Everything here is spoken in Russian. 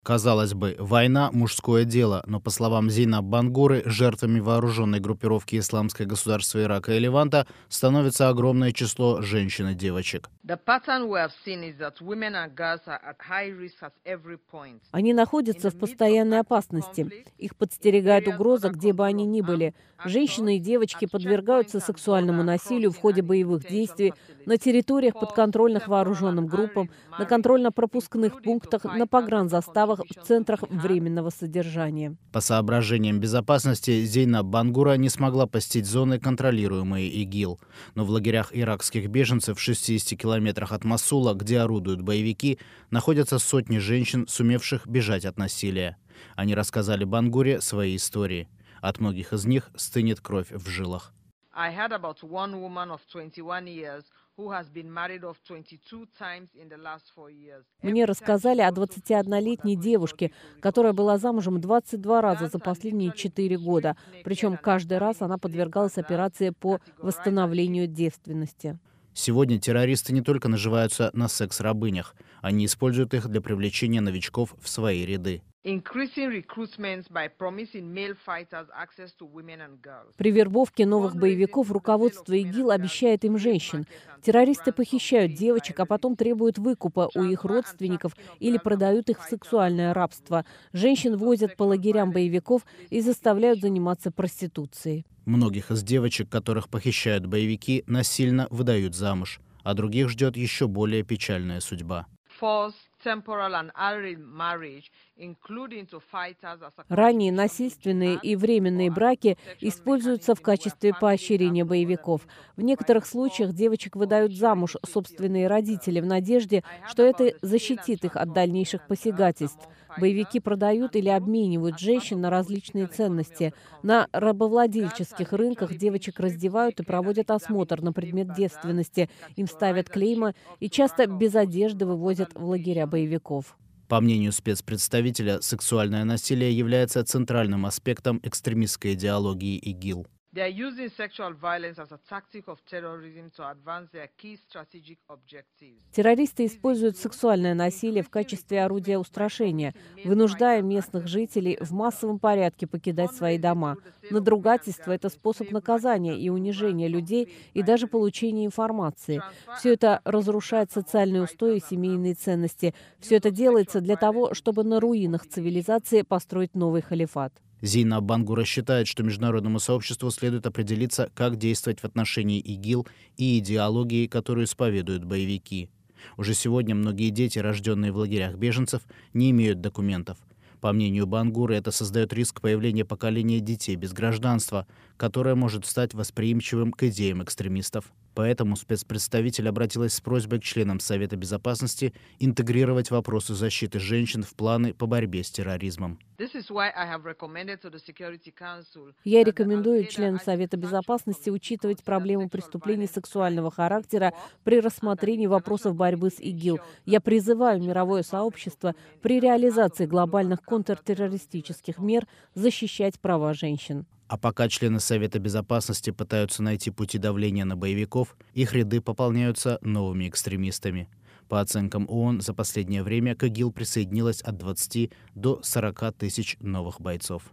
Казалось бы, война – мужское дело, но, по словам Зейнаб Бангуры, жертвами вооруженной группировки «Исламское государство Ирака» и Леванта становится огромное число женщин и девочек. Они находятся в постоянной опасности. Их подстерегает угроза, где бы они ни были. Женщины и девочки подвергаются сексуальному насилию в ходе боевых действий на территориях, подконтрольных вооруженным группам, на контрольно-пропускных пунктах, на погранзаставах, в центрах временного содержания. По соображениям безопасности Зейнаб Бангура не смогла посетить зоны, контролируемые ИГИЛ. Но в лагерях иракских беженцев в 60 километрах от Мосула, где орудуют боевики, находятся сотни женщин, сумевших бежать от насилия. Они рассказали Бангуре свои истории. От многих из них стынет кровь в жилах. Мне рассказали о 21-летней девушке, которая была замужем 22 раза за последние 4 года. Причем каждый раз она подвергалась операции по восстановлению девственности. Сегодня террористы не только наживаются на секс-рабынях. Они используют их для привлечения новичков в свои ряды. При вербовке новых боевиков руководство ИГИЛ обещает им женщин. Террористы похищают девочек, а потом требуют выкупа у их родственников или продают их в сексуальное рабство. Женщин возят по лагерям боевиков и заставляют заниматься проституцией. Многих из девочек, которых похищают боевики, насильно выдают замуж, а других ждет еще более печальная судьба. Ранние насильственные и временные браки используются в качестве поощрения боевиков. В некоторых случаях девочек выдают замуж собственные родители в надежде, что это защитит их от дальнейших посягательств. Боевики продают или обменивают женщин на различные ценности. На рабовладельческих рынках девочек раздевают и проводят осмотр на предмет девственности. Им ставят клейма и часто без одежды вывозят в лагеря боевиков. По мнению спецпредставителя, сексуальное насилие является центральным аспектом экстремистской идеологии ИГИЛ. Террористы используют сексуальное насилие в качестве орудия устрашения, вынуждая местных жителей в массовом порядке покидать свои дома. Надругательство – это способ наказания и унижения людей и даже получения информации. Все это разрушает социальные устои и семейные ценности. Все это делается для того, чтобы на руинах цивилизации построить новый халифат. Зейнаб Бангура считает, что международному сообществу следует определиться, как действовать в отношении ИГИЛ и идеологии, которую исповедуют боевики. Уже сегодня многие дети, рожденные в лагерях беженцев, не имеют документов. По мнению Бангуры, это создает риск появления поколения детей без гражданства, которое может стать восприимчивым к идеям экстремистов. Поэтому спецпредставитель обратилась с просьбой к членам Совета Безопасности интегрировать вопросы защиты женщин в планы по борьбе с терроризмом. Я рекомендую членам Совета Безопасности учитывать проблему преступлений сексуального характера при рассмотрении вопросов борьбы с ИГИЛ. Я призываю мировое сообщество при реализации глобальных контртеррористических мер защищать права женщин. А пока члены Совета Безопасности пытаются найти пути давления на боевиков, их ряды пополняются новыми экстремистами. По оценкам ООН, за последнее время к ИГИЛ присоединилось от 20 до 40 тысяч новых бойцов.